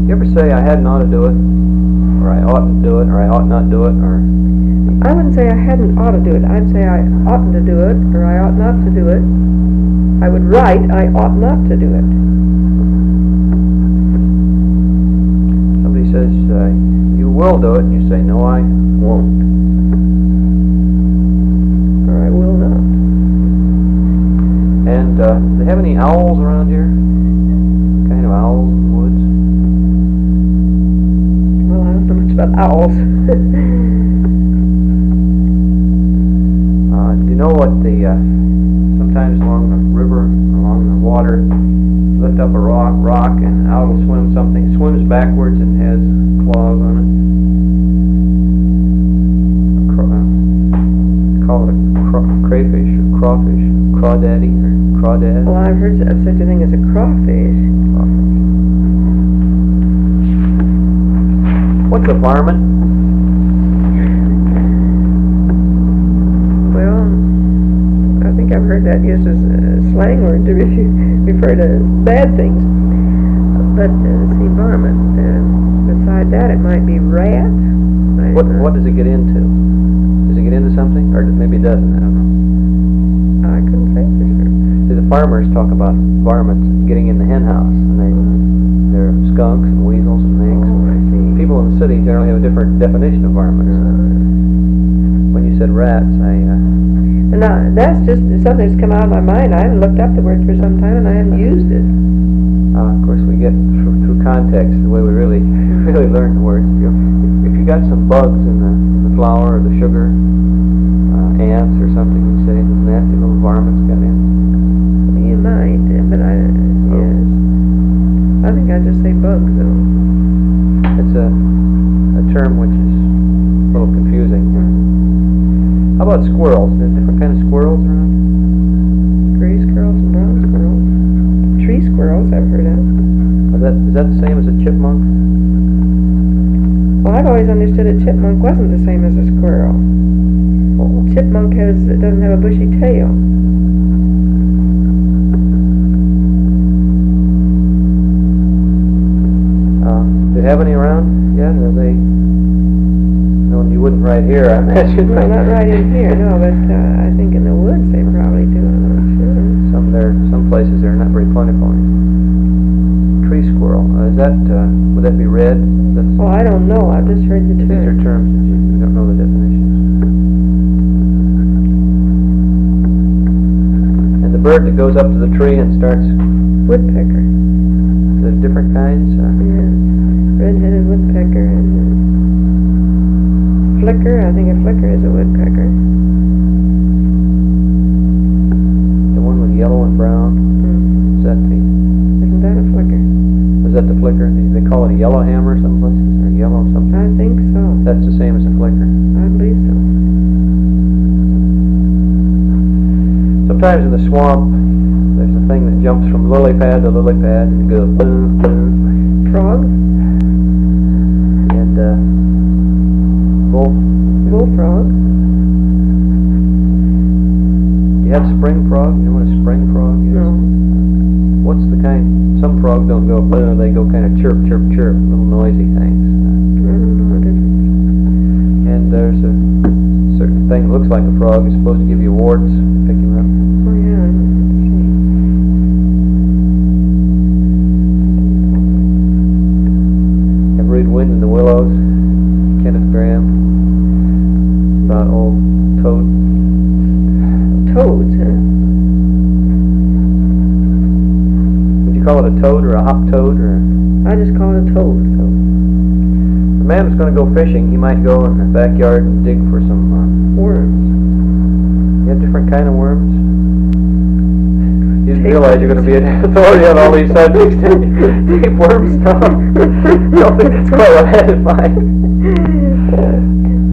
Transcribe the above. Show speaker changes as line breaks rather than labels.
You ever say, I hadn't ought to do it, or I oughtn't to do it, or I ought not do it, or...
I wouldn't say I hadn't ought to do it. I'd say I oughtn't to do it, or I ought not to do it. I would write, I ought not to do it.
Somebody says, you will do it, and you say, no, I won't.
Or I will not.
And do they have any owls around here? What kind of owls in the woods?
Well, I don't know much about owls.
Do you know what sometimes along the river, along the water, you lift up a rock and an owl will swims backwards and has claws on it. Call it a crayfish or crawfish, crawdaddy or crawdad.
Well, I've heard of such a thing as a crawfish.
What's a varmint?
Well, I think I've heard that used as a slang word to refer to bad things. But, see, varmint. Beside that, it might be rat.
What does it get into? Does it get into something? Or maybe it doesn't, I don't know.
I couldn't say for sure.
See, the farmers talk about varmints getting in the hen house. And they're skunks and weasels and minks.
Oh, I see.
People in the city generally have a different definition of varmints. When you said rats,
Now, that's just something that's come out of my mind. I haven't looked up the word for some time, and I haven't used it.
Of course, we get through context the way we really learn the words. If you got some bugs in the flour or the sugar, ants or something, you say the nasty little varmints got in.
You might, but yes. I think I'd just say bugs, though.
It's a term which is a little confusing. How about squirrels? There's different kinds of squirrels around?
Gray squirrels and brown squirrels. Tree squirrels, I've heard of.
Is that the same as a chipmunk?
Well, I've always understood a chipmunk wasn't the same as a squirrel.
Oh.
Chipmunk doesn't have a bushy tail.
Do you have any around yet? Are they? No, you wouldn't right here, I imagine.
No, not right in here, no, but I think in the woods they probably do, I'm not sure.
Some places they're not very plentiful. Tree squirrel, would that be red?
Well, I don't know, I've just heard the term.
These are terms that you don't know the definitions. And the bird that goes up to the tree and starts...
Woodpecker.
There's different kinds?
Yeah, red-headed woodpecker and flicker. I think a flicker is a woodpecker.
The one with yellow and brown?
Isn't that a flicker?
Is that the flicker? They call it a yellow hammer some places, or yellow something?
I think so.
That's the same as a flicker?
I believe so.
Sometimes in the swamp, there's a thing that jumps from lily pad to lily pad and goes boom, boom.
Frog?
And
Bullfrog?
Do you have spring frog? You know what a spring frog is?
No.
What's the kind? Some frogs don't go boom, they go kind of chirp, chirp, chirp, little noisy things.
I don't know what it is.
And there's a certain thing that looks like a frog. It's supposed to give you warts to pick him up.
Oh, yeah, let's see.
Ever read Wind in the Willows? Kenneth Graham. About old toad.
Toads, huh?
Would you call it a toad or a hop toad or?
I just call it a toad.
The man was going to go fishing. He might go in the backyard and dig for some
worms.
You have different kind of worms. You didn't realize you're going to be an authority on all these subjects. Tapeworms? No. I don't think that's quite what I had in mind.